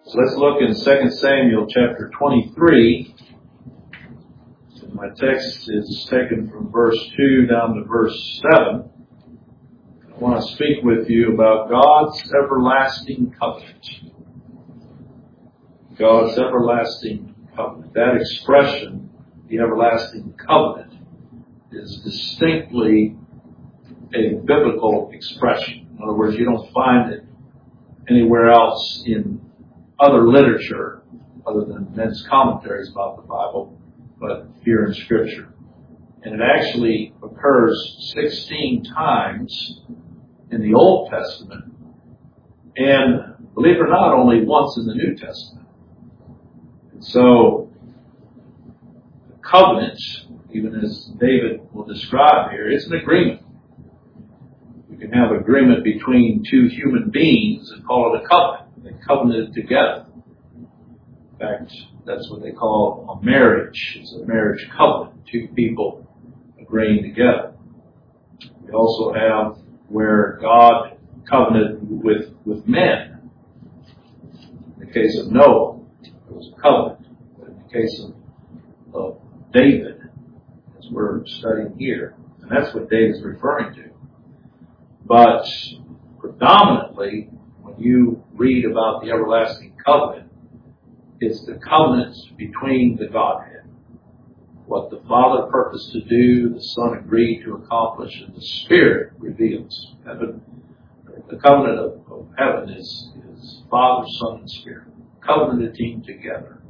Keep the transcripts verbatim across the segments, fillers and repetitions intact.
So let's look in Second Samuel chapter twenty-three. My text is taken from verse two down to verse seven. I want to speak with you about God's everlasting covenant. God's everlasting covenant. That expression, the everlasting covenant, is distinctly a biblical expression. In other words, you don't find it anywhere else in other literature other than men's commentaries about the Bible, but here in Scripture. And it actually occurs sixteen times in the Old Testament, and believe it or not, only once in the New Testament. And so, the covenant, even as David will describe here, is an agreement. You can have agreement between two human beings and call it a covenant. They covenanted together. In fact, that's what they call a marriage. It's a marriage covenant. Two people agreeing together. We also have where God covenanted with, with men. In the case of Noah, it was a covenant. But in the case of, of David, as we're studying here, and that's what David's referring to. But predominantly, when you read about the everlasting covenant, it's the covenant between the Godhead. What the Father purposed to do, the Son agreed to accomplish, and the Spirit reveals. Heaven, the covenant of, of heaven is, is Father, Son, and Spirit, covenanting together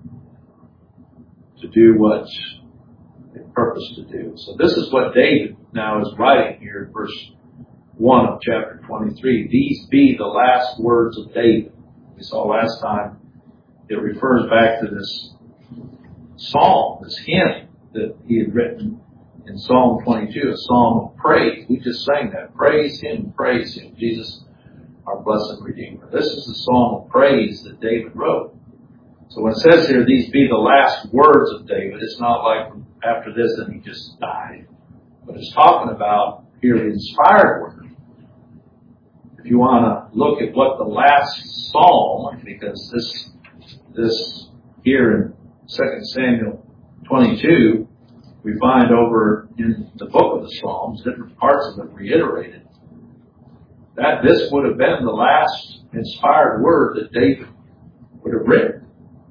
to do what they purposed to do. So this is what David now is writing here in verse one of chapter twenty-three. These be the last words of David. We saw last time it refers back to this psalm, this hymn that he had written in Psalm twenty-two, a psalm of praise. We just sang that. Praise Him, praise Him, Jesus, our blessed Redeemer. This is the psalm of praise that David wrote. So when it says here, these be the last words of David, it's not like after this and he just died. But it's talking about here the inspired word. If you want to look at what the last psalm, because this this here in Second Samuel twenty-two, we find over in the book of the Psalms, different parts of it reiterated, that this would have been the last inspired word that David would have written.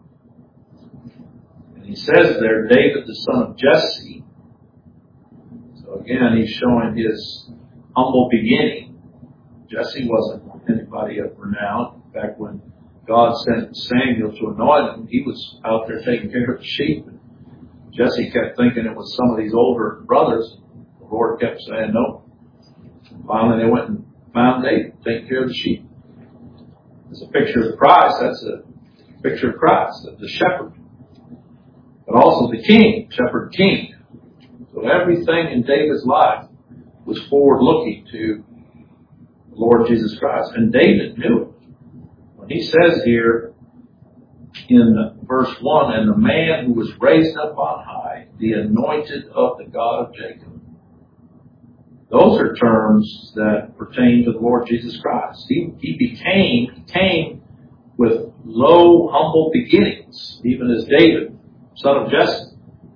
And he says there, David the son of Jesse. So again, he's showing his humble beginning. Jesse wasn't anybody of renown. In fact, when God sent Samuel to anoint him, he was out there taking care of the sheep. And Jesse kept thinking it was some of these older brothers. The Lord kept saying no. And finally, they went and found David taking care of the sheep. It's a picture of Christ. That's a picture of Christ, of the shepherd. But also the king, shepherd king. So everything in David's life was forward-looking to Lord Jesus Christ. And David knew it. When he says here in verse one, and the man who was raised up on high, the anointed of the God of Jacob. Those are terms that pertain to the Lord Jesus Christ. He, he became, he came with low, humble beginnings, even as David, son of Jesse.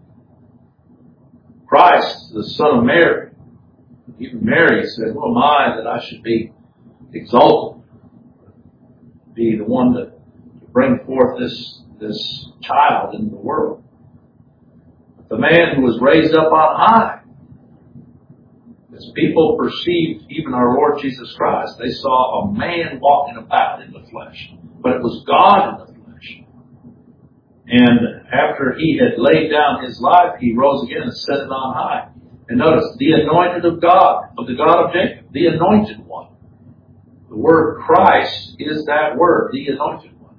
Christ, the son of Mary. Even Mary said, who am I that I should be exalted, be the one to, to bring forth this, this child into the world? But the man who was raised up on high, as people perceived even our Lord Jesus Christ, they saw a man walking about in the flesh, but it was God in the flesh. And after he had laid down his life, he rose again and set it on high. And notice, the anointed of God, of the God of Jacob, the anointed one. The word Christ is that word, the anointed one.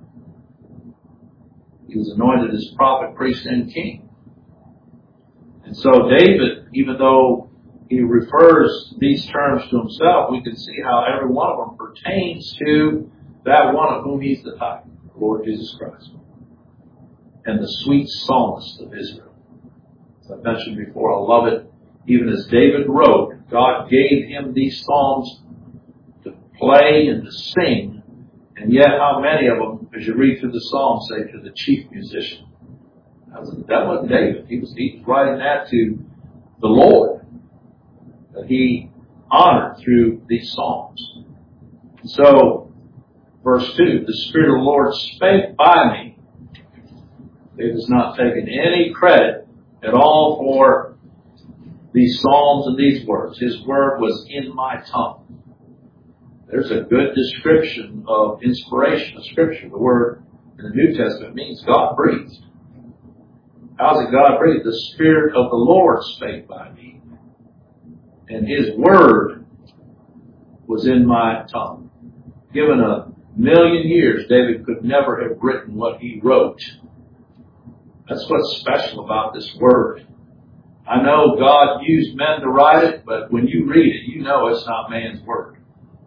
He was anointed as prophet, priest, and king. And so David, even though he refers these terms to himself, we can see how every one of them pertains to that one of whom he's the type, the Lord Jesus Christ. And the sweet psalmist of Israel. As I mentioned before, I love it. Even as David wrote, God gave him these psalms to play and to sing, and yet how many of them as you read through the Psalm, say to the chief musician. That, was, that wasn't David. He was, he was writing that to the Lord that he honored through these Psalms. So, verse two, the Spirit of the Lord spake by me. David has not taken any credit at all for these Psalms and these words. His word was in my tongue. There's a good description of inspiration of Scripture. The word in the New Testament means God breathed. How's it God breathed? The Spirit of the Lord spake by me. And His word was in my tongue. Given a million years, David could never have written what he wrote. That's what's special about this word. I know God used men to write it, but when you read it, you know it's not man's word.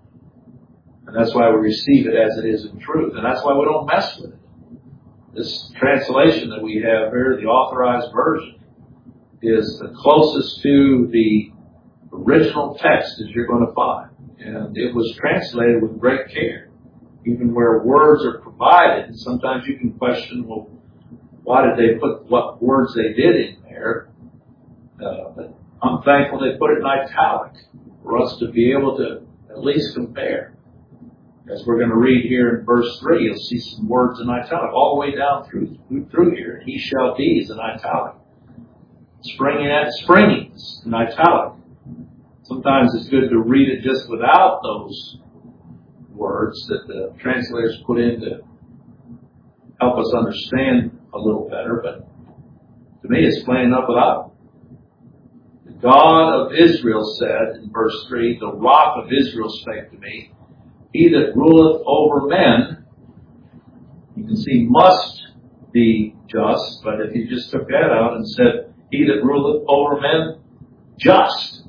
And that's why we receive it as it is in truth. And that's why we don't mess with it. This translation that we have here, the Authorized Version, is the closest to the original text as you're going to find. And it was translated with great care. Even where words are provided, and sometimes you can question, well, why did they put what words they did in there? Uh, but I'm thankful they put it in italic for us to be able to at least compare. As we're going to read here in verse three, you'll see some words in italic all the way down through through here. He shall be is in italic. Springing at springing is in italic. Sometimes it's good to read it just without those words that the translators put in to help us understand a little better. But to me, it's plain enough without. The God of Israel said in verse three, the rock of Israel spake to me. He that ruleth over men, you can see must be just, but if you just took that out and said, he that ruleth over men, just,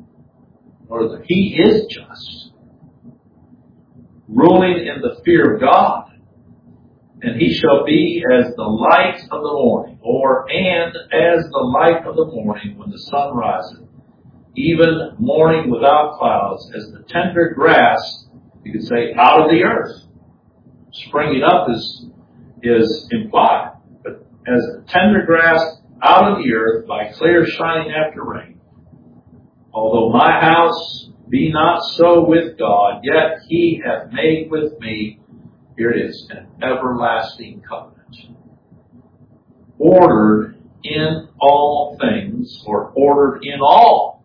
or that he is just, ruling in the fear of God, and he shall be as the light of the morning, or and as the light of the morning when the sun riseth, even morning without clouds, as the tender grass, you could say, out of the earth. Springing up is, is implied. But as the tender grass out of the earth by clear shining after rain. Although my house be not so with God, yet he hath made with me, here it is, an everlasting covenant. Ordered in all things, or ordered in all.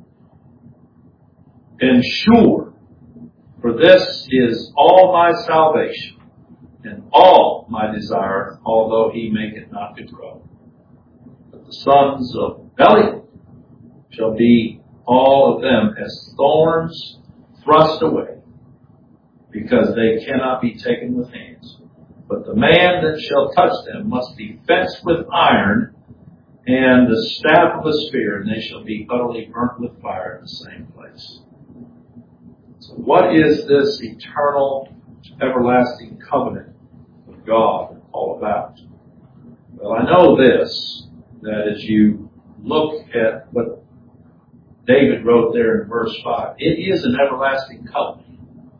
And sure. For this is all my salvation, and all my desire, although he make it not to grow. But the sons of Belial shall be all of them as thorns thrust away, because they cannot be taken with hands. But the man that shall touch them must be fenced with iron, and the staff of a spear, and they shall be utterly burnt with fire in the same place. So what is this eternal, everlasting covenant of God all about? Well, I know this, that as you look at what David wrote there in verse five, it is an everlasting covenant.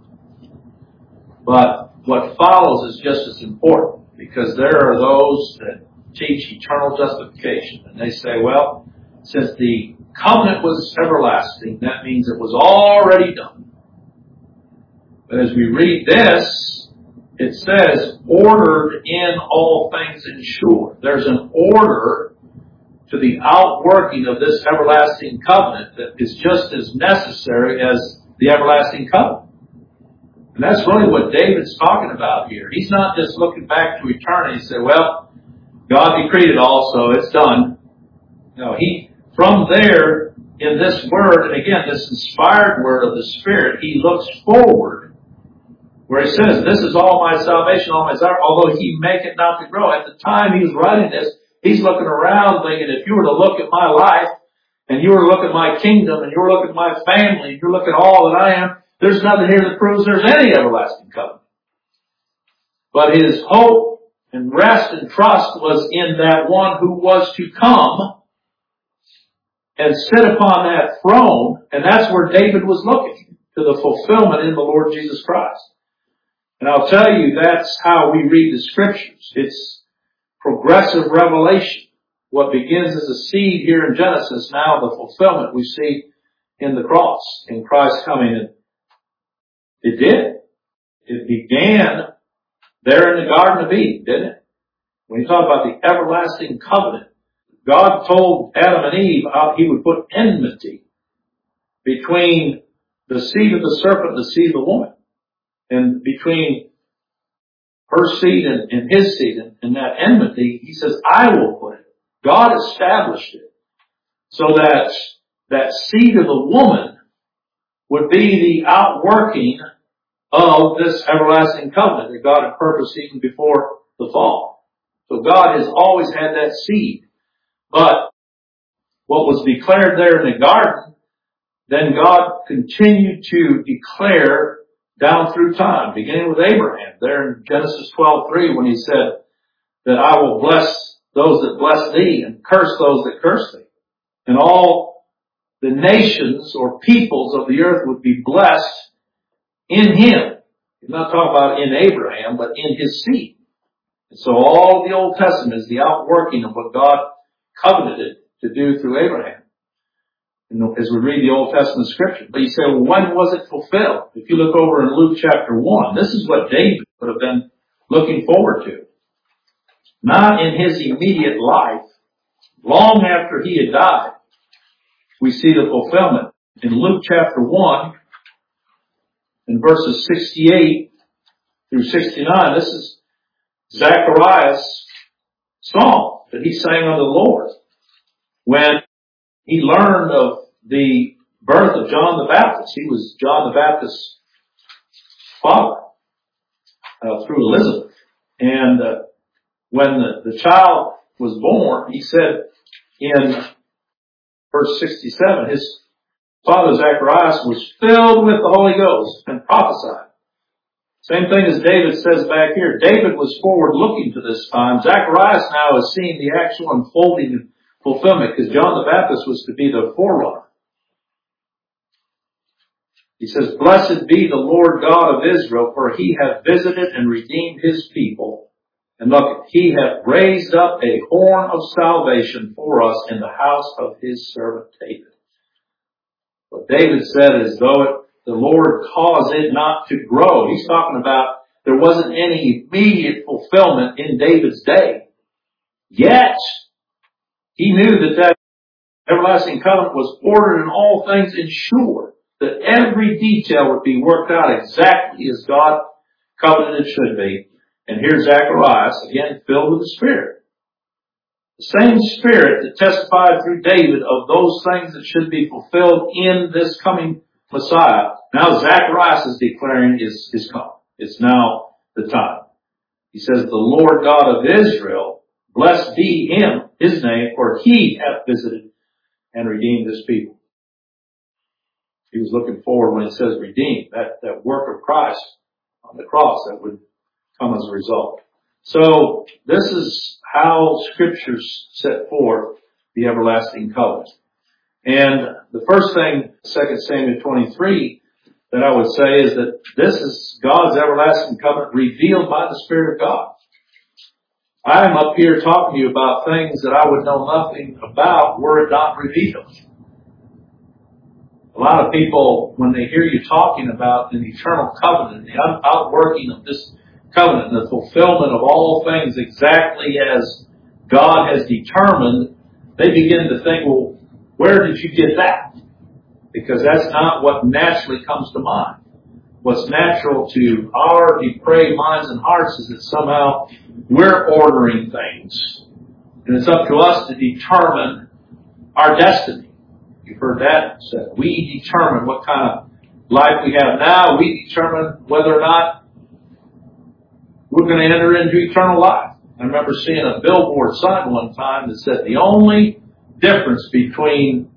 But what follows is just as important, because there are those that teach eternal justification, and they say, well, since the covenant was everlasting, that means it was already done. But as we read this, it says, ordered in all things and sure. There's an order to the outworking of this everlasting covenant that is just as necessary as the everlasting covenant. And that's really what David's talking about here. He's not just looking back to eternity and say, well, God decreed it all, so it's done. No, he, from there, in this word, and again, this inspired word of the Spirit, he looks forward, where he says, this is all my salvation, all my desire, although he make it not to grow. At the time he was writing this, he's looking around thinking, if you were to look at my life, and you were to look at my kingdom, and you were to look at my family, and you look at all that I am, there's nothing here that proves there's any everlasting covenant. But his hope and rest and trust was in that one who was to come and sit upon that throne, and that's where David was looking, to the fulfillment in the Lord Jesus Christ. And I'll tell you, that's how we read the Scriptures. It's progressive revelation. What begins as a seed here in Genesis, now the fulfillment we see in the cross, in Christ coming. And it did. It began there in the Garden of Eden, didn't it? When you talk about the everlasting covenant, God told Adam and Eve how He would put enmity between the seed of the serpent and the seed of the woman, and between her seed and, and his seed. And, and that enmity, He says, I will put it. God established it so that that seed of the woman would be the outworking of this everlasting covenant that God had purposed even before the fall. So God has always had that seed. But what was declared there in the garden, then God continued to declare down through time, beginning with Abraham, there in Genesis twelve three, when He said that I will bless those that bless thee and curse those that curse thee. And all the nations or peoples of the earth would be blessed in Him. He's not talking about in Abraham, but in His seed. And so all the Old Testament is the outworking of what God covenanted to do through Abraham, and as we read the Old Testament Scripture. But you say, well, when was it fulfilled? If you look over in Luke chapter one, this is what David would have been looking forward to. Not in his immediate life, long after he had died, we see the fulfillment. In Luke chapter one, in verses sixty-eight through sixty-nine, this is Zacharias' song that he sang unto the Lord when he learned of the birth of John the Baptist. He was John the Baptist's father uh, through Elizabeth. And uh, when the, the child was born, he said in verse sixty-seven, his father Zacharias was filled with the Holy Ghost and prophesied. Same thing as David says back here. David was forward looking to this time. Zacharias now is seeing the actual unfolding and fulfillment, because John the Baptist was to be the forerunner. He says, blessed be the Lord God of Israel, for He hath visited and redeemed His people. And look, He hath raised up a horn of salvation for us in the house of His servant David. What David said is, though it, the Lord caused it not to grow. He's talking about there wasn't any immediate fulfillment in David's day. Yet, he knew that that everlasting covenant was ordered in all things, ensured that every detail would be worked out exactly as God covenanted should be. And here's Zacharias, again, filled with the Spirit. The same Spirit that testified through David of those things that should be fulfilled in this coming Messiah. Now Zacharias is declaring is, is come. It's now the time. He says, the Lord God of Israel, blessed be Him, His name, for He hath visited and redeemed His people. He was looking forward when it says redeemed, that, that work of Christ on the cross that would come as a result. So this is how Scriptures set forth the everlasting covenant. And the first thing, Second Samuel twenty-three, that I would say is that this is God's everlasting covenant revealed by the Spirit of God. I'm up here talking to you about things that I would know nothing about were it not revealed. A lot of people, when they hear you talking about an eternal covenant, the outworking of this covenant, the fulfillment of all things exactly as God has determined, they begin to think, well, where did you get that? Because that's not what naturally comes to mind. What's natural to our depraved minds and hearts is that somehow we're ordering things. And it's up to us to determine our destiny. You've heard that said. We determine what kind of life we have now. We determine whether or not we're going to enter into eternal life. I remember seeing a billboard sign one time that said the only difference between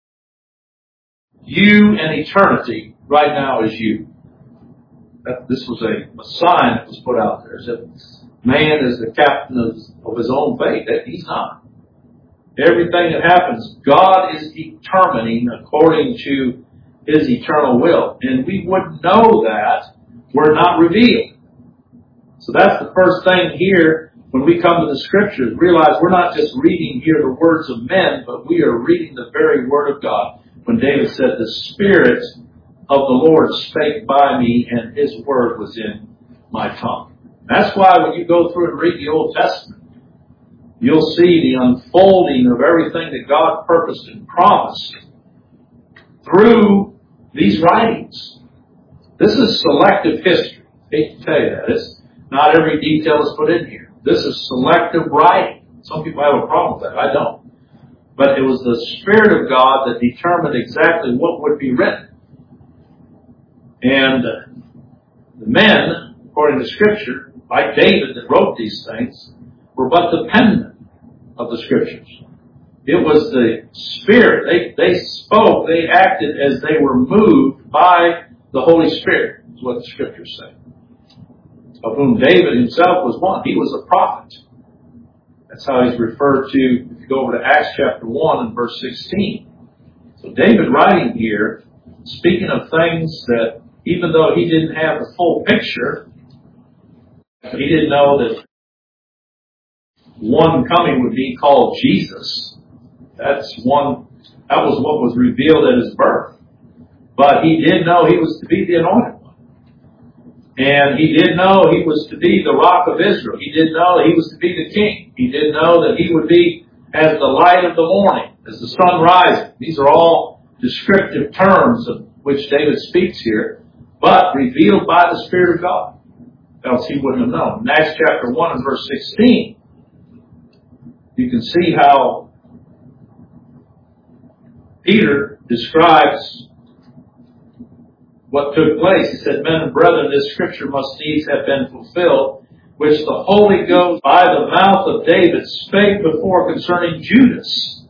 you and eternity right now is you. That, this was a, a sign that was put out there. It said, man is the captain of, of his own fate. That he's not. Everything that happens, God is determining according to His eternal will. And we wouldn't know that were it not revealed. So that's the first thing here when we come to the Scriptures. Realize we're not just reading here the words of men, but we are reading the very Word of God. When David said, the Spirit of the Lord spake by me, and His Word was in my tongue. That's why when you go through and read the Old Testament, you'll see the unfolding of everything that God purposed and promised through these writings. This is selective history. I hate to tell you that. It's not every detail is put in here. This is selective writing. Some people have a problem with that. I don't. But it was the Spirit of God that determined exactly what would be written. And the men, according to Scripture, like David that wrote these things, were but the penman of the Scriptures. It was the Spirit. They, they spoke, they acted as they were moved by the Holy Spirit, is what the Scriptures say. Of whom David himself was one. He was a prophet. That's how he's referred to, if you go over to Acts chapter one and verse sixteen. So David writing here, speaking of things that even though he didn't have the full picture, he didn't know that one coming would be called Jesus. That's one, that was what was revealed at his birth. But he did know he was to be the anointed one. And he did know he was to be the rock of Israel. He did know he was to be the king. He did know that he would be as the light of the morning, as the sun rising. These are all descriptive terms of which David speaks here, but revealed by the Spirit of God. Else he wouldn't have known. In Acts chapter one and verse sixteen, you can see how Peter describes what took place. He said, men and brethren, this scripture must needs have been fulfilled, which the Holy Ghost by the mouth of David spake before concerning Judas.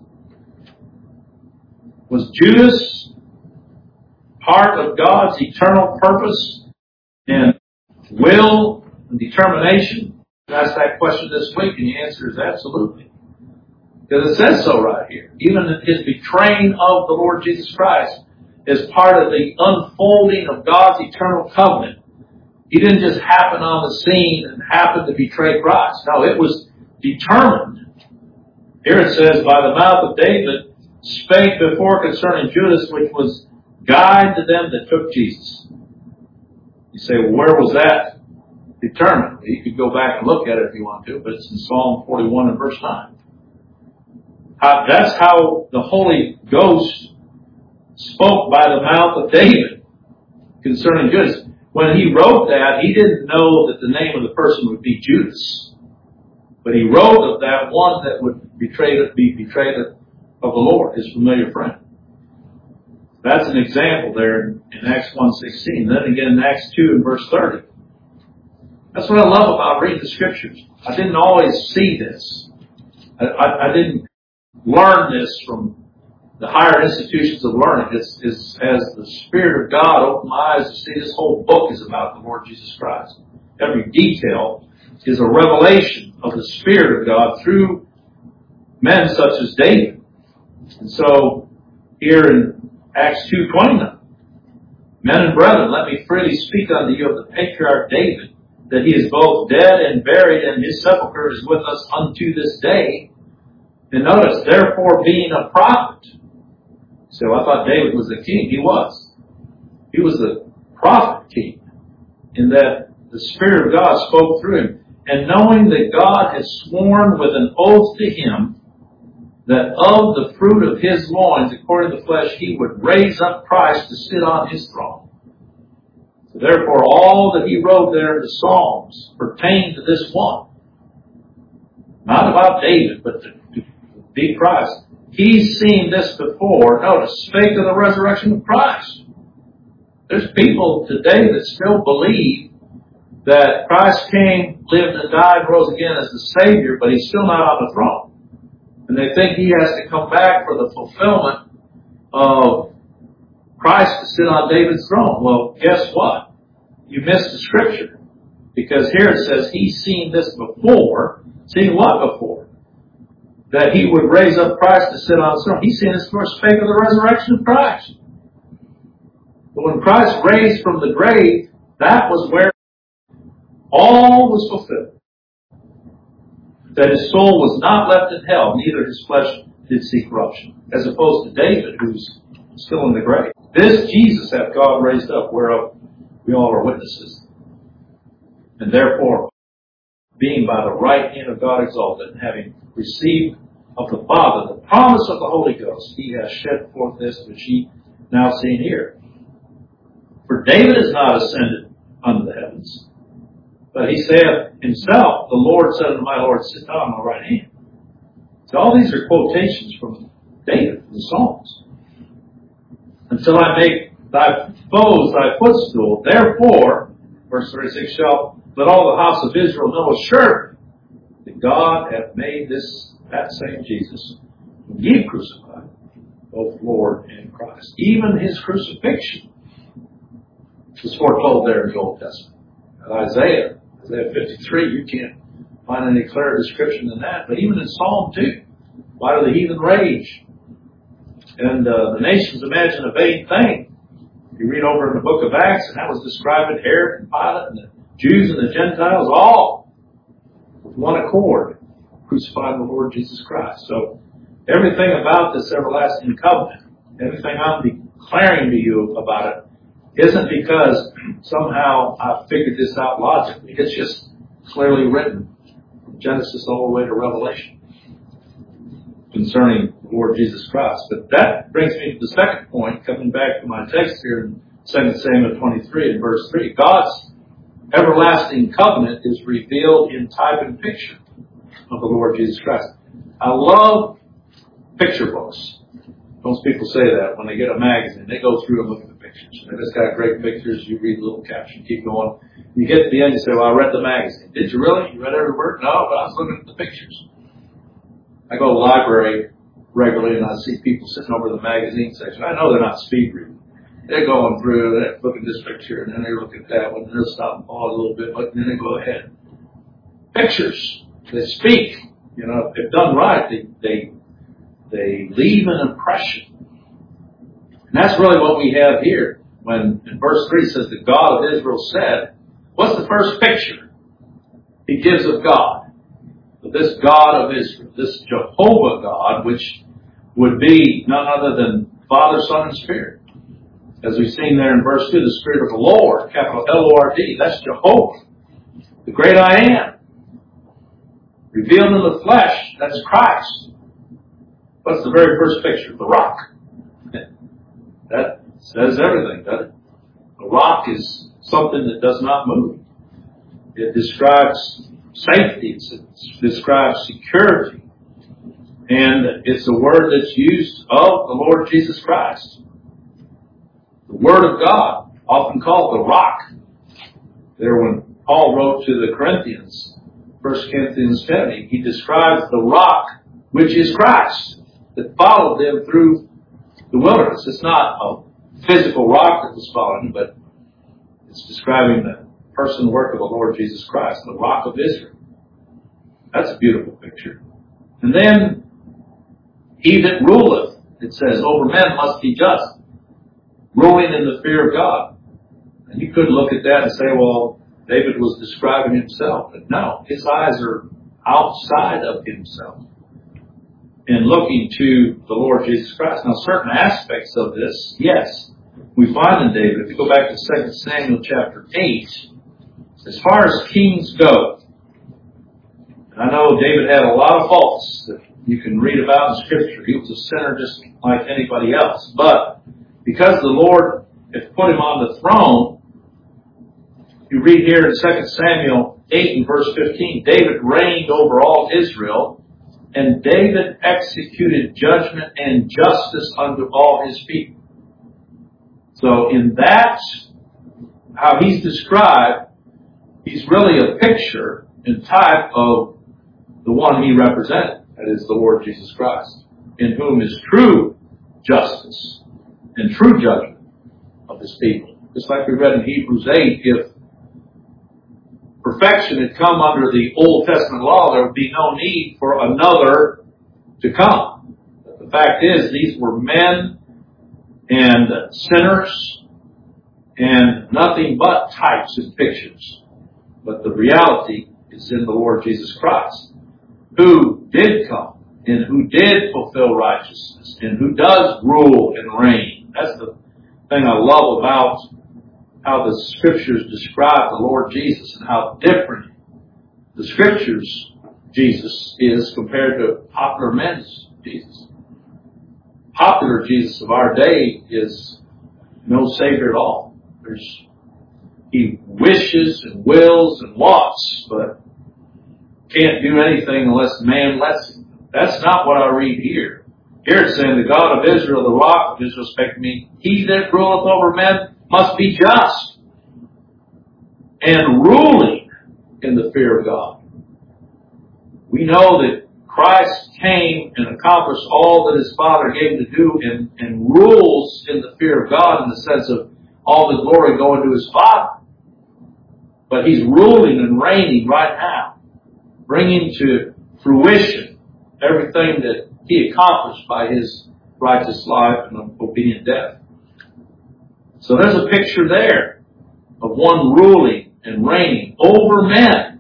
Was Judas part of God's eternal purpose and will and determination? I asked that question this week, and the answer is absolutely. Because it says so right here. Even his betraying of the Lord Jesus Christ is part of the unfolding of God's eternal covenant. He didn't just happen on the scene and happen to betray Christ. No, it was determined. Here it says, by the mouth of David, spake before concerning Judas, which was guide to them that took Jesus. You say, well, where was that determined? You could go back and look at it if you want to, but it's in Psalm forty-one and verse nine. How, that's how the Holy Ghost spoke by the mouth of David concerning Judas. When he wrote that, he didn't know that the name of the person would be Judas. But he wrote of that one that would betray, be betrayed of the Lord, his familiar friend. That's an example there in Acts one sixteen. Then again in Acts two and verse thirty. That's what I love about reading the Scriptures. I didn't always see this. I, I, I didn't learn this from the higher institutions of learning. It's, it's as the Spirit of God opened my eyes to see this whole book is about the Lord Jesus Christ. Every detail is a revelation of the Spirit of God through men such as David. And so here in Acts two twenty-nine, men and brethren, let me freely speak unto you of the patriarch David, that he is both dead and buried, and his sepulchre is with us unto this day. And notice, therefore being a prophet. So I thought David was the king. He was. He was the prophet king, in that the Spirit of God spoke through him. And knowing that God had sworn with an oath to him that of the fruit of his loins, according to the flesh, he would raise up Christ to sit on his throne. So therefore, all that he wrote there in the Psalms pertain to this one. Not about David, but to, to be Christ. He's seen this before. Notice, spake of the resurrection of Christ. There's people today that still believe that Christ came, lived and died, rose again as the Savior, but he's still not on the throne. And they think he has to come back for the fulfillment of Christ to sit on David's throne. Well, guess what? You missed the Scripture. Because here it says he's seen this before. Seen what before? That he would raise up Christ to sit on his throne. He's seen this before, spake of the resurrection of Christ. But when Christ raised from the grave, that was where all was fulfilled. That his soul was not left in hell, neither his flesh did see corruption. As opposed to David, who's still in the grave. This Jesus hath God raised up, whereof we all are witnesses. And therefore, being by the right hand of God exalted, and having received of the Father the promise of the Holy Ghost, he has shed forth this which ye now see and hear. For David is not ascended unto the heavens, but he saith himself, the Lord said unto my Lord, sit thou on my right hand. So all these are quotations from David, from the Psalms. Until I make thy foes thy footstool. Therefore, verse thirty-six, shall let all the house of Israel know assuredly that God hath made this, that same Jesus, whom ye crucified, both Lord and Christ. Even his crucifixion was foretold there in the Old Testament. And Isaiah, Isaiah fifty-three, you can't find any clearer description than that. But even in Psalm two, why do the heathen rage? And uh, the nations imagine a vain thing. You read over in the book of Acts, and that was describing Herod and Pilate and the Jews and the Gentiles, all with one accord, crucifying the Lord Jesus Christ. So everything about this everlasting covenant, everything I'm declaring to you about it, isn't because somehow I've figured this out logically. It's just clearly written from Genesis all the way to Revelation concerning the Lord Jesus Christ. But that brings me to the second point, coming back to my text here in Second Samuel twenty-three and verse three. God's everlasting covenant is revealed in type and picture of the Lord Jesus Christ. I love picture books. Most people say that when they get a magazine. They go through and look at the pictures. And if it's got great pictures, you read a little caption, keep going. You get to the end, you say, well, I read the magazine. Did you really? You read every word? No, but I was looking at the pictures. I go to the library regularly and I see people sitting over the magazine section. I know they're not speed reading. They're going through, they look at this picture, and then they look at that one, and they'll stop and pause a little bit, but then they go ahead. Pictures, they speak. You know, if done right, they, they, they leave an impression. And that's really what we have here. When in verse three says, the God of Israel said, what's the first picture he gives of God? This God of Israel, this Jehovah God, which would be none other than Father, Son, and Spirit. As we've seen there in verse two, the Spirit of the Lord, capital L O R D, that's Jehovah, the great I am. Revealed in the flesh, that's Christ. What's the very first picture? The rock. That says everything, doesn't it? A rock is something that does not move. It describes safety, it describes security, and it's a word that's used of the Lord Jesus Christ. The Word of God, often called the rock. There when Paul wrote to the Corinthians, First Corinthians ten, he describes the rock, which is Christ, that followed them through the wilderness. It's not a physical rock that was following, but it's describing the person and work of the Lord Jesus Christ, the rock of Israel. That's a beautiful picture. And then, he that ruleth, it says, over men must be just, ruling in the fear of God. And you could look at that and say, well, David was describing himself. But no, his eyes are outside of himself and looking to the Lord Jesus Christ. Now, certain aspects of this, yes, we find in David. If you go back to Second Samuel chapter eight, as far as kings go, and I know David had a lot of faults that you can read about in Scripture. He was a sinner just like anybody else. But because the Lord had put him on the throne, you read here in Second Samuel eight and verse fifteen, David reigned over all Israel, and David executed judgment and justice unto all his people. So in that, how he's described, he's really a picture and type of the one he represented, that is the Lord Jesus Christ, in whom is true justice and true judgment of his people. Just like we read in Hebrews eight, if perfection had come under the Old Testament law, there would be no need for another to come. But the fact is, these were men and sinners and nothing but types and pictures But the reality is in the Lord Jesus Christ, who did come and who did fulfill righteousness and who does rule and reign. That's the thing I love about how the Scriptures describe the Lord Jesus and how different the Scriptures Jesus is compared to popular men's Jesus. Popular Jesus of our day is no Savior at all. There's, he wishes and wills and wants, but can't do anything unless man lets him. That's not what I read here. Here it's saying, the God of Israel, the rock of Israel, spake to me, he that ruleth over men must be just and ruling in the fear of God. We know that Christ came and accomplished all that his Father gave him to do and, and rules in the fear of God in the sense of all the glory going to his Father. But he's ruling and reigning right now, bringing to fruition everything that he accomplished by his righteous life and obedient death. So there's a picture there of one ruling and reigning over men.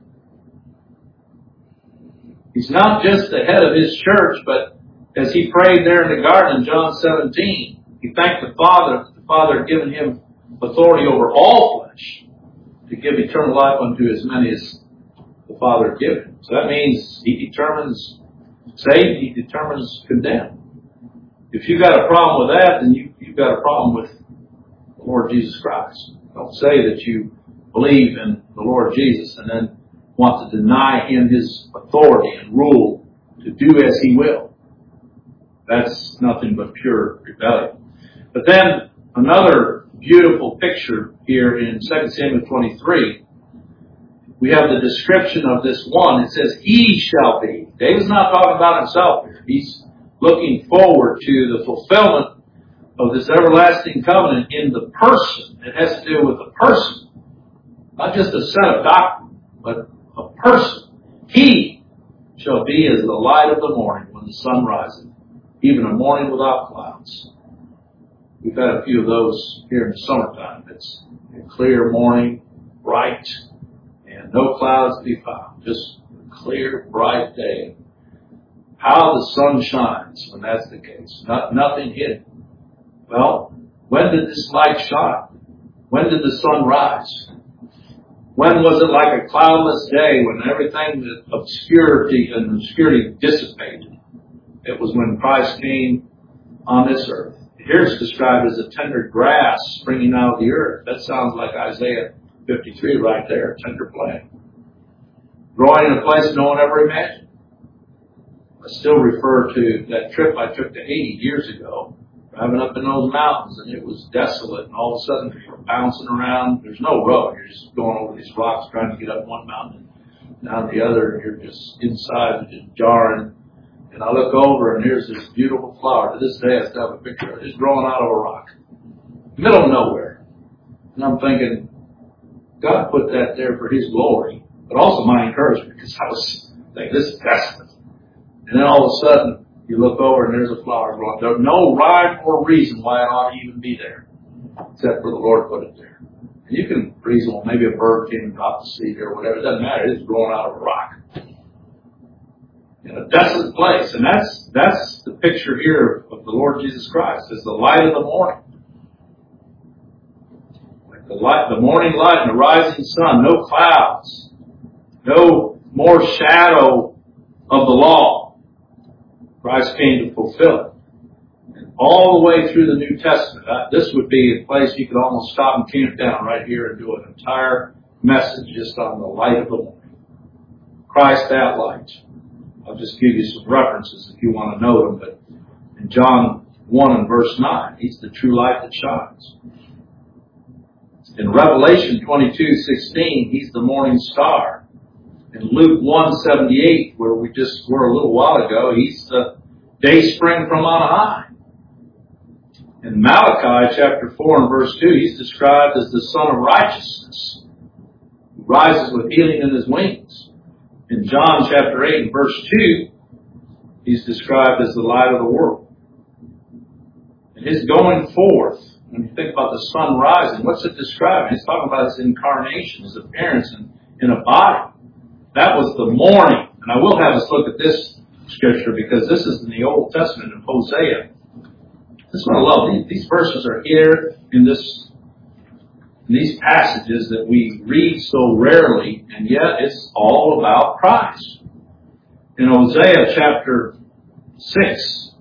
He's not just the head of his church, but as he prayed there in the garden in John seventeen, he thanked the Father that the Father had given him authority over all flesh to give eternal life unto as many as the Father had given him. So that means he determines saved, he determines condemned. If you've got a problem with that, then you, you've got a problem with the Lord Jesus Christ. Don't say that you believe in the Lord Jesus and then want to deny him his authority and rule to do as he will. That's nothing but pure rebellion. But then another beautiful picture here in Second Samuel twenty-three, we have the description of this one. It says, he shall be. David's not talking about himself here. He's looking forward to the fulfillment of this everlasting covenant in the person. It has to do with the person. Not just a set of doctrine, but a person. He shall be as the light of the morning when the sun rises, even a morning without clouds. We've had a few of those here in the summertime. It's a clear morning, bright, and no clouds to be found. Just a clear, bright day. How the sun shines when that's the case. Not, nothing hidden. Well, when did this light shine? When did the sun rise? When was it like a cloudless day when everything, the obscurity and obscurity dissipated? It was when Christ came on this earth. Here it's described as a tender grass springing out of the earth. That sounds like Isaiah fifty-three right there, tender plant. Growing in a place no one ever imagined. I still refer to that trip I took to Haiti years ago, driving up in those mountains, and it was desolate, and all of a sudden you're bouncing around. There's no road. You're just going over these rocks trying to get up one mountain, down the other, and you're just inside, just jarring. And I look over, and here's this beautiful flower. To this day, I still have a picture of it. It's growing out of a rock, middle of nowhere. And I'm thinking, God put that there for his glory, but also my encouragement, because I was thinking, this is desolate. And then all of a sudden, you look over and there's a flower growing. There's no rhyme or reason why it ought to even be there, except for the Lord put it there. And you can reason, well, maybe a bird came and dropped the seed or whatever. It doesn't matter. It's growing out of a rock in a desolate place. And that's that's the picture here of the Lord Jesus Christ as the light of the morning. Like the light, the morning light and the rising sun, no clouds, no more shadow of the law. Christ came to fulfill it. And all the way through the New Testament, uh, this would be a place you could almost stop and camp down right here and do an entire message just on the light of the morning. Christ, that light. I'll just give you some references if you want to know them. But in John one and verse nine, he's the true light that shines. In Revelation twenty-two sixteen, he's the morning star. In Luke one seventy-eight, where we just were a little while ago, he's the day spring from on high. In Malachi chapter four and verse two, he's described as the Son of Righteousness, who rises with healing in his wings. In John chapter eight and verse two, he's described as the light of the world. And his going forth, when you think about the sun rising, what's it describing? It's talking about his incarnation, his appearance in, in a body. That was the morning. And I will have us look at this scripture because this is in the Old Testament in Hosea. This is what I love. These, these verses are here in this in these passages that we read so rarely, and yet it's all about Christ. In Hosea chapter six,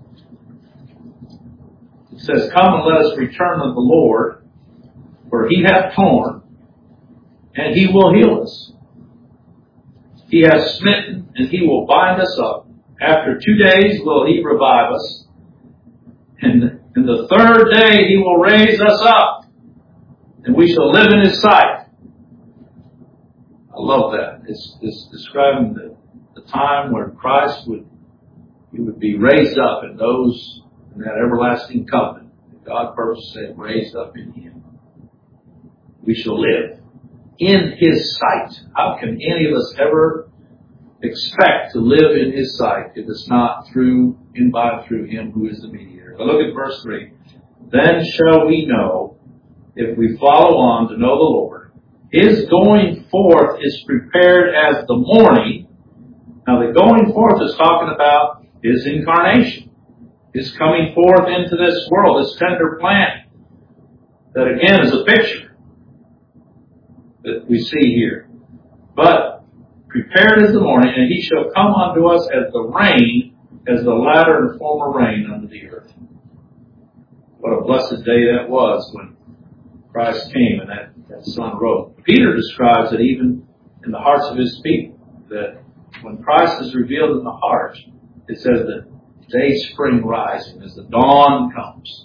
it says, "Come and let us return to the Lord, for he hath torn, and he will heal us. He hath smitten, and he will bind us up. After two days will he revive us, and in the third day he will raise us up, and we shall live in his sight." I love that. It's, it's describing the, the time where Christ would he would be raised up, and those in that everlasting covenant that God purposed said raised up in him. We shall live in his sight. How can any of us ever expect to live in his sight if it's not through, in by and through him who is the mediator? But look at verse three. "Then shall we know, if we follow on to know the Lord, his going forth is prepared as the morning." Now the going forth is talking about his incarnation, his coming forth into this world, this tender plant. That again is a picture that we see here. "But prepared as the morning, and he shall come unto us as the rain, as the latter and former rain unto the earth." What a blessed day that was when Christ came and that, that sun rose. Peter describes it even in the hearts of his people, that when Christ is revealed in the heart, it says that day spring rising as the dawn comes.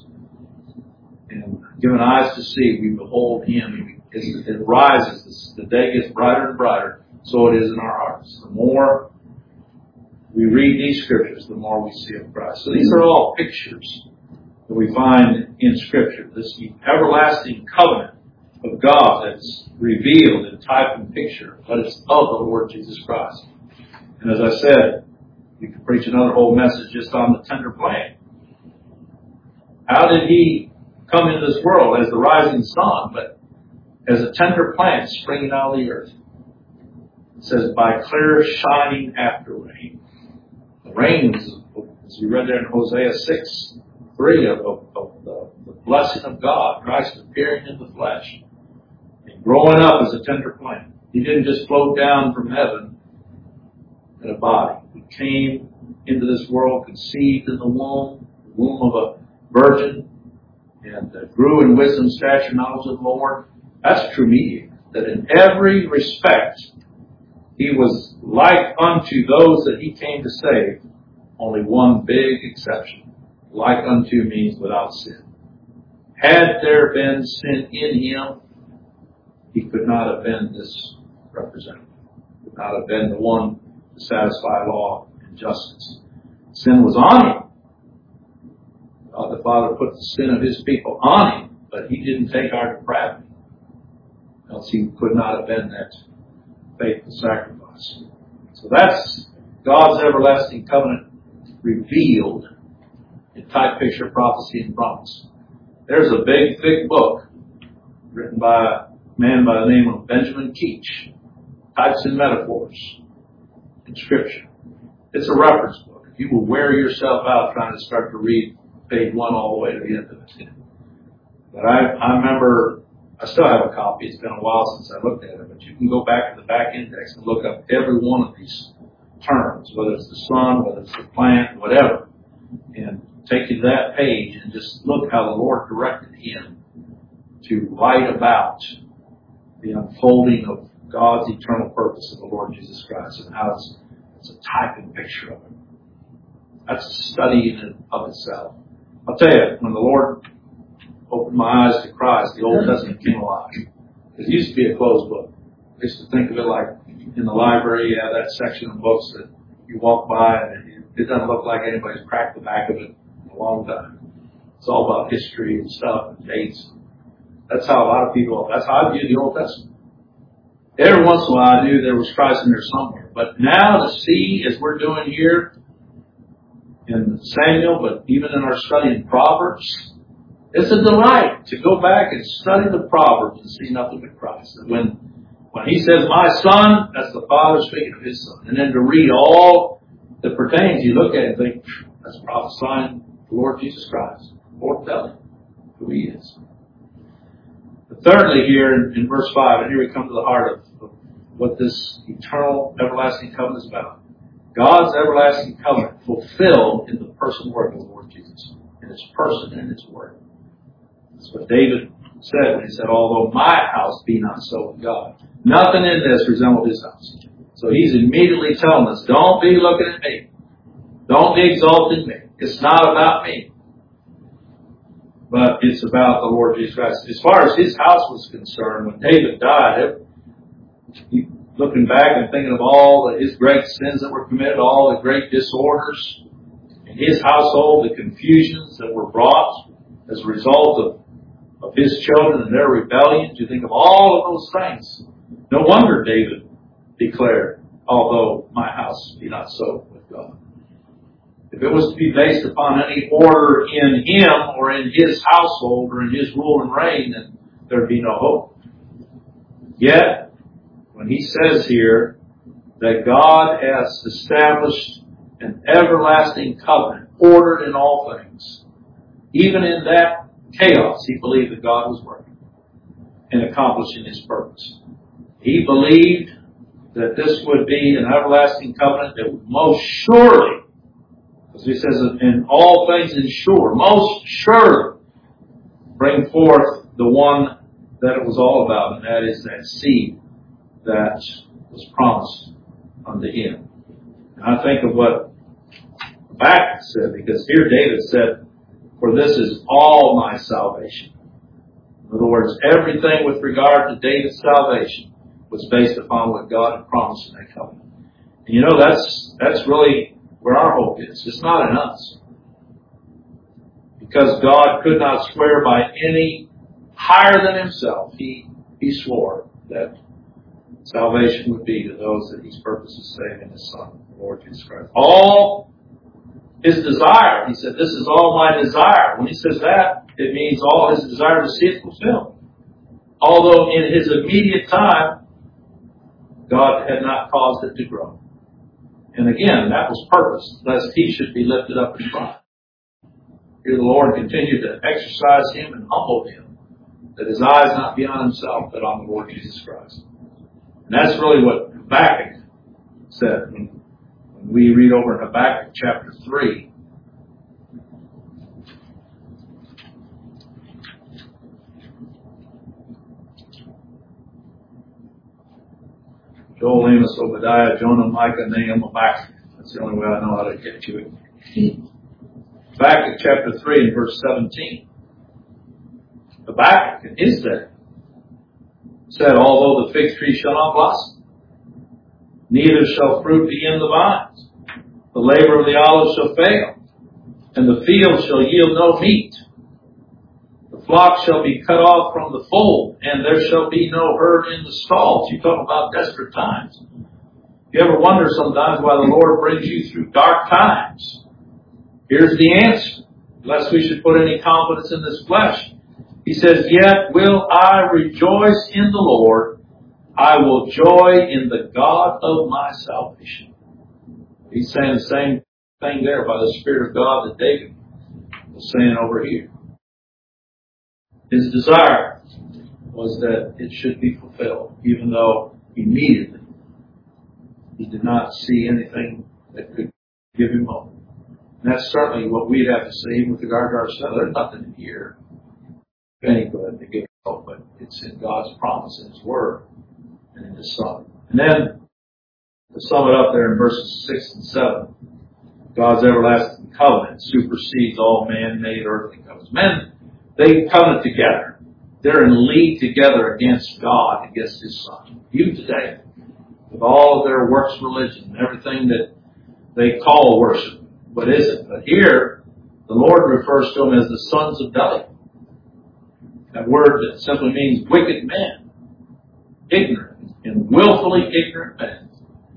And given eyes to see, we behold him. As it rises, the day gets brighter and brighter, so it is in our hearts. The more we read these scriptures, the more we see of Christ. So these are all pictures that we find in Scripture. This everlasting covenant of God that's revealed in type and picture, but it's of the Lord Jesus Christ. And as I said, you could preach another whole message just on the tender plant. How did he come into this world as the rising sun, but as a tender plant springing out of the earth? It says, by clear shining after rain. The rain is, as we read there in Hosea six, three, of, of, of the, the blessing of God, Christ appearing in the flesh, and growing up as a tender plant. He didn't just float down from heaven in a body. He came into this world conceived in the womb, the womb of a virgin, and uh, grew in wisdom, stature, knowledge of the Lord. That's true mediator. That in every respect, he was like unto those that he came to save. Only one big exception. Like unto means without sin. Had there been sin in him, he could not have been this representative. Could not have been the one to satisfy law and justice. Sin was on him. God the Father put the sin of his people on him, but he didn't take our depravity. Else he could not have been that faithful sacrifice. So that's God's everlasting covenant revealed in type, picture, prophecy, and promise. There's a big, thick book written by a man by the name of Benjamin Keach, Types and Metaphors in Scripture. It's a reference book. You will wear yourself out trying to start to read page one all the way to the end of it. But I, I remember, I still have a copy. It's been a while since I looked at it, but you can go back to the back index and look up every one of these terms, whether it's the sun, whether it's the plant, whatever, and take you to that page and just look how the Lord directed him to write about the unfolding of God's eternal purpose of the Lord Jesus Christ and how it's, it's a type and picture of it. That's a study in and of itself. I'll tell you, when the Lord opened my eyes to Christ, the Old Testament came alive. It used to be a closed book. I used to think of it like in the library, you have that section of books that you walk by and it doesn't look like anybody's cracked the back of it in a long time. It's all about history and stuff and dates. That's how a lot of people, that's how I view the Old Testament. Every once in a while I knew there was Christ in there somewhere. But now to see, as we're doing here in Samuel, but even in our study in Proverbs, it's a delight to go back and study the Proverbs and see nothing but Christ. And when When he says, my son, that's the Father speaking of his son. And then to read all that pertains, you look at it and think, that's prophesying the Lord Jesus Christ, foretelling who he is. But thirdly, here in, in verse five, and here we come to the heart of, of what this eternal, everlasting covenant is about. God's everlasting covenant fulfilled in the person and work of the Lord Jesus, in his person and his word. That's what David said when he said, although my house be not so with God. Nothing in this resembled his house. So he's immediately telling us, don't be looking at me. Don't be exalting me. It's not about me. But it's about the Lord Jesus Christ. As far as his house was concerned, when David died, it, he, looking back and thinking of all the, his great sins that were committed, all the great disorders in his household, the confusions that were brought as a result of, of his children and their rebellions. You think of all of those things. No wonder David declared, although my house be not so with God. If it was to be based upon any order in him or in his household or in his rule and reign, then there'd be no hope. Yet, when he says here that God has established an everlasting covenant, ordered in all things, even in that chaos, he believed that God was working and accomplishing his purpose. He believed that this would be an everlasting covenant that would most surely, as he says, in all things ensure, most surely bring forth the one that it was all about, and that is that seed that was promised unto him. And I think of what Habakkuk said, because here David said, for this is all my salvation. In other words, everything with regard to David's salvation was based upon what God had promised in that covenant. And you know, that's that's really where our hope is. It's not in us. Because God could not swear by any higher than himself. He, he swore that salvation would be to those that he's purposed to save in his Son, the Lord Jesus Christ. All his desire, he said, this is all my desire. When he says that, it means all his desire to see it fulfilled. Although in his immediate time, God had not caused it to grow. And again, that was purpose, lest he should be lifted up in pride. Here the Lord continued to exercise him and humble him, that his eyes not be on himself, but on the Lord Jesus Christ. And that's really what Habakkuk said. When, when we read over in Habakkuk chapter three, Joel, Amos, Obadiah, Jonah, Micah, Nahum, Habakkuk. That's the only way I know how to get to it. Habakkuk chapter three and verse seventeen. Habakkuk in his day said, although the fig tree shall not blossom, neither shall fruit be in the vines, the labor of the olive shall fail, and the field shall yield no meat. The flock shall be cut off from the fold, and there shall be no herd in the stalls. You talk about desperate times. You ever wonder sometimes why the Lord brings you through dark times? Here's the answer, lest we should put any confidence in this flesh. He says, yet will I rejoice in the Lord. I will joy in the God of my salvation. He's saying the same thing there by the Spirit of God that David was saying over here. His desire was that it should be fulfilled, even though immediately he did not see anything that could give him hope. And that's certainly what we'd have to say with regard to ourselves. There's nothing in here, if any good, to give hope, but it's in God's promise in his word and in his Son. And then, to sum it up there in verses six and seven, God's everlasting covenant supersedes all man-made earthly covenants. Men, they covenant together. They're in league together against God, against his Son. You today, with all of their works religion, everything that they call worship, but isn't. But here, the Lord refers to them as the sons of Belial. That word that simply means wicked men, ignorant and willfully ignorant men.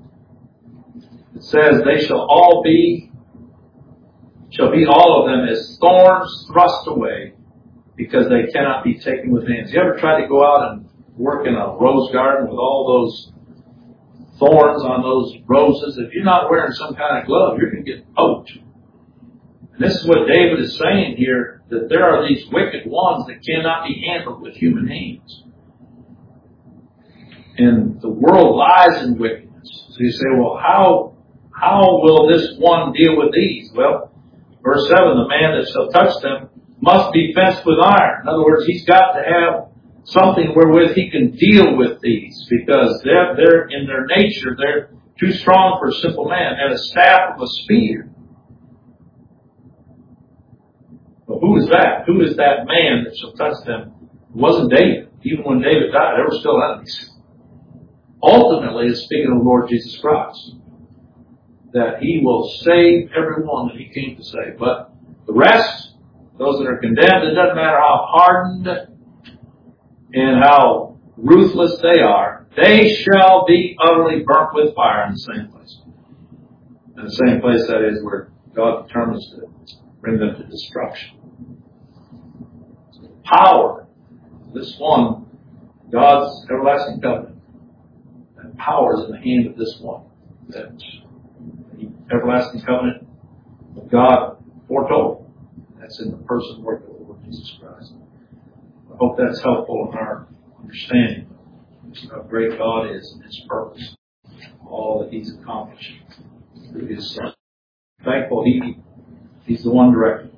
It says they shall all be, shall be all of them as thorns thrust away, because they cannot be taken with hands. You ever tried to go out and work in a rose garden with all those thorns on those roses. If you're not wearing some kind of glove, you're going to get poked. And this is what David is saying here, that there are these wicked ones that cannot be handled with human hands. And the world lies in wickedness. So you say, well, how how will this one deal with these? Well, verse seven, the man that shall touch them must be fenced with iron. In other words, he's got to have something wherewith he can deal with these, because they're, they're in their nature, they're too strong for a simple man. And a staff of a spear. Well, who is that? Who is that man that shall touch them? It wasn't David. Even when David died, they were still enemies. Ultimately, it's speaking of the Lord Jesus Christ, that he will save everyone that he came to save. But the rest, those that are condemned, it doesn't matter how hardened and how ruthless they are, they shall be utterly burnt with fire in the same place. In the same place, that is, where God determines to bring them to destruction. So the power, this one, God's everlasting covenant, that power is in the hand of this one. That the everlasting covenant of God foretold. That's in the person and work of the Lord Jesus Christ. I hope that's helpful in our understanding of how great God is and His purpose, all that He's accomplished through His Son. Thankful He He's the one directing